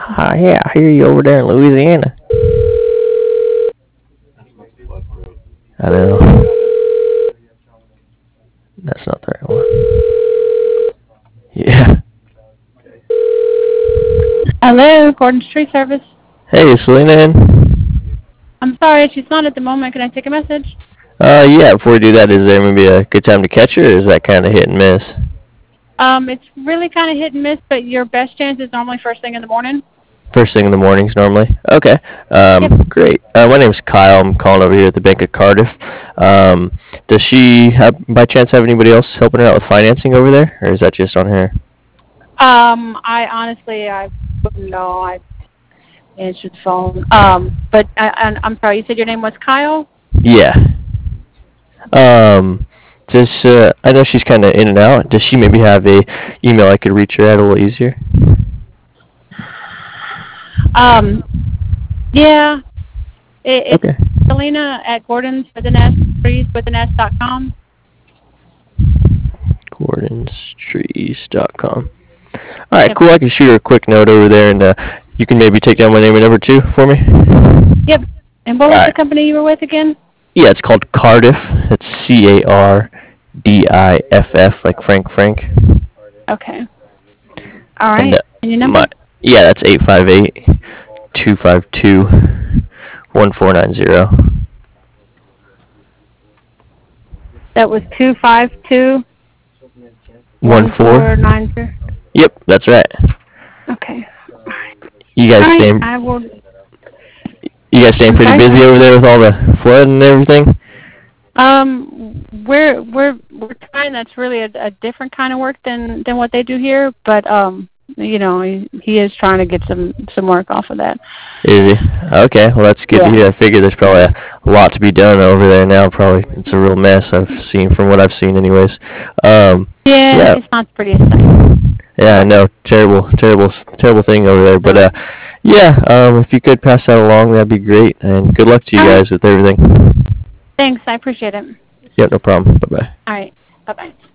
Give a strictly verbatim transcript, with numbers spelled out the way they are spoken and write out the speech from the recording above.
Ah, yeah, I hear you over there in Louisiana. I know. That's not the right one. Yeah. Hello, Gordon's Tree Service. Hey, is Selena in? I'm sorry, she's not at the moment. Can I take a message? Uh, yeah, before we do that, is there maybe a good time to catch her, or is that kind of hit and miss? Um, it's really kind of hit and miss, but your best chance is normally first thing in the morning. First thing in the mornings normally. Okay. Yep. Um, great. Uh, my name's Kyle. I'm calling over here at the Bank of Cardiff. Um, does she have, by chance, have anybody else helping her out with financing over there, or is that just on her? Um, I honestly, I wouldn't know. I answered the phone. Um, but I, I, I'm sorry. You said your name was Kyle. Yeah. Um, does uh, I know she's kind of in and out. Does she maybe have a email I could reach her at a little easier? Um, yeah. It, it's Okay. Selena at Gordon's with an S, trees with an S dot com. Gordons Trees dot com. All right, Yep. cool. I can shoot her a quick note over there, and uh, you can maybe take down my name and number two for me. Yep. And what All was the right. company you were with again? Yeah, it's called Cardiff. It's C A R D I F F, like Frank Frank. Okay. All And right. uh, And your number? my yeah, that's eight five eight two five two one four nine zero. That was two five two One one four. four nine zero. Yep, that's right. Okay. All right. You guys All right. staying I will. you guys staying I'm pretty sorry. busy over there with all the flood and everything? Um, we're we're we're trying. That's really a, a different kind of work than than what they do here. But um, you know, he, he is trying to get some some work off of that. Is he? Okay, well that's good to Yeah. hear. I figure there's probably a, a lot to be done over there now. Probably it's a real mess I've seen from what I've seen, anyways. Um, Yeah, yeah, it's not the prettiest thing. yeah, I know, terrible, terrible, terrible thing over there. But uh, yeah, um, if you could pass that along, that'd be great. And good luck to you All right. guys with everything. Thanks. I appreciate it. Yep, no problem. Bye bye. All right. Bye bye.